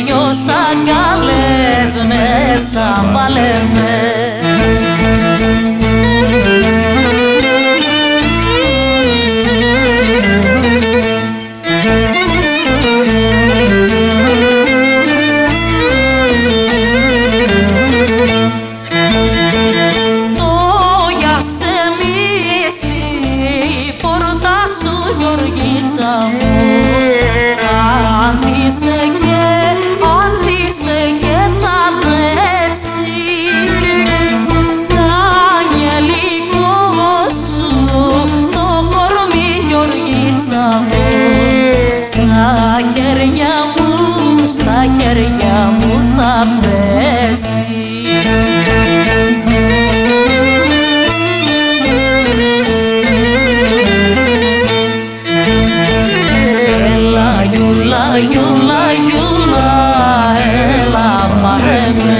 δυο σαγκάλες μέσα βάλε με. Άνθησε και θα δέσει τα αγγελικό σου το κορμί, Γεωργίτσα μου. Στα χέρια μου θα πέσει. Γιούλα, γιούλα, γιούλα, έλα πάρε με.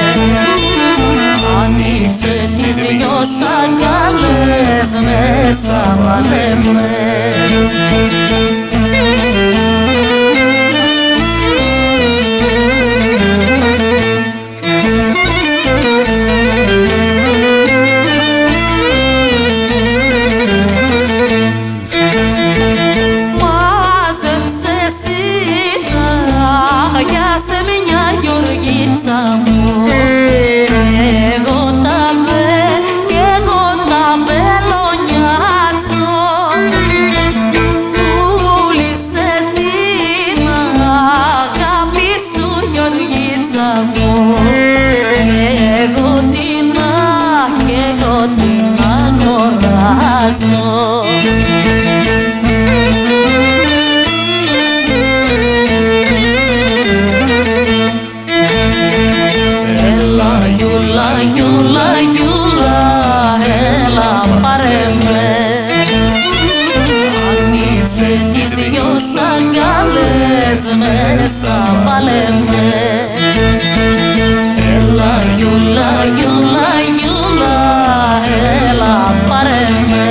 Άνοιξε τις δυο σαγκάλες μέσα βάλε με. Σε μια Γεωργίτσα μου, εγώ τα βελονιάζω. Πούλησε την αγάπη σου, Γεωργίτσα μου, εγώ την αγοράζω. Γιούλα, γιούλα, έλα πάρε με. Άνοιξε τις δυο σαγκάλες μέσα βάλε με. Έλα γιούλα, γιούλα, γιούλα, έλα πάρε με.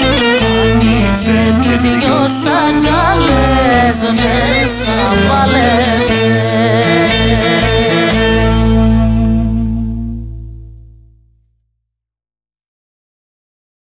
Άνοιξε τις δυο σαγκάλες μέσα βάλε με.